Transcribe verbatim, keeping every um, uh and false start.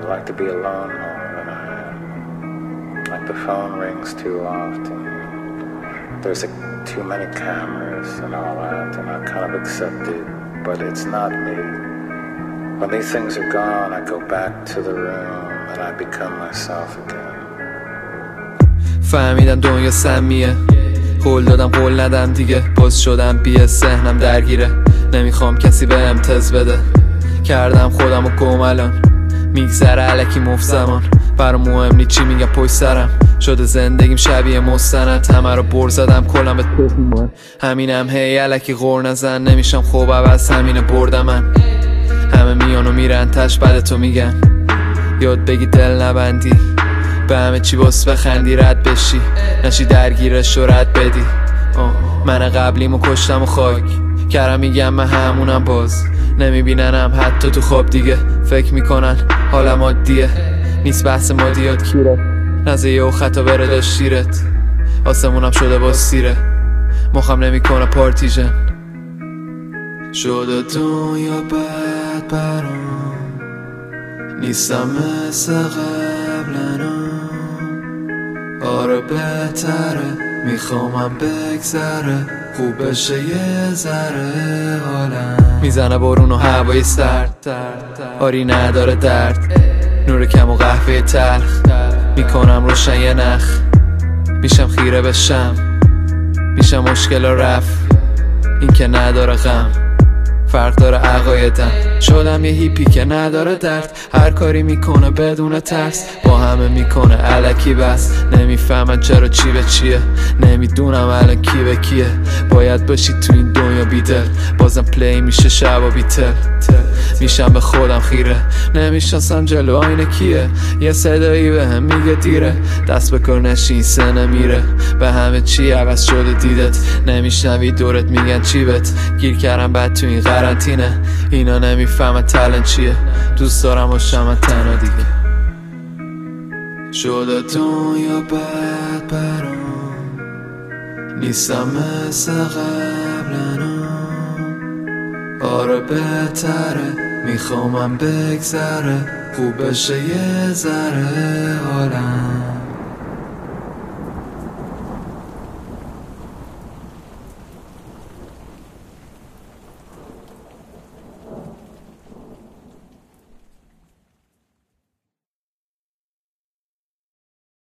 like to be alone more than I am. Like the phone rings too often. There's like too many cameras and all that, and I kind of accept it, but it's not me. When these things are gone, I go back to the room and I become myself again. فهمیدم دنیا سمیه، قول دادم قول ندم دیگه، باز شدم بیه ذهنم درگیره، نمیخوام کسی به امتیاز بده، کردم خودم و گم الان میگذره علکی مفت زمان، برام مهم نی چی میگم پشت سرم، شده زندگیم شبیه مستند، همه رو بر زدم کلم به توفیمان، همینم هی علکی غور نزن، نمیشم خوب عوض همینه بردم من، همه میان و میرن تش بعد تو میگن یاد بگی دل نبندی، به همه چی باس بخندی رد بشی، نشی درگیرش و رد بدی. من قبلیمو کشتم و خاک کردم، میگم من همونم، باز نمیبیننم حتی تو خواب دیگه، فکر میکنن حالم عادیه، نیست بحث مادیات کیره، نزه یه و خطا بره داشت شیرت، آسمونم شده با سیره، مخم نمیکنه پارتیژن، شده دنیا بد برام، نیستم مثل قبلنم، آره بهتره میخوامم بگذره، خوب بشه یه ذره حالم، میزنه بارون و هوای سرد، آری نداره درد، نور کم و قهوه تلخ، میکنم روشن یه نخ، میشم خیره بشم، میشم مشکل رفت، این که نداره غم، فرق داره عقایدم، شدم یه هیپی که نداره درد، هر کاری میکنه بدون ترس، با همه میکنه الکی بس، نمیفهمن چرا چی به چیه، نمیدونم الان کی به کیه، باید باشی تو این دنیا بیدل، بازم پلی میشه شبا بیتل، میشم به خودم خیره، نمیشناسم جلو آینه کیه، یه صدایی به هم میگه دیره، دست بکن نشین سنه میره، به همه چی عوض شده دیدت، نمیشنوی دورت میگن چی بت، گیر کردم بعد تو این قرنطینه، اینا نمیفهمن تلنت چیه، دوست دارم باشم تنها دیگه، شده دنیا بد برام، نیستم مثل قبلنم، آره بهتره میخوامم بگذره، خوب بشه یه ذره حالم.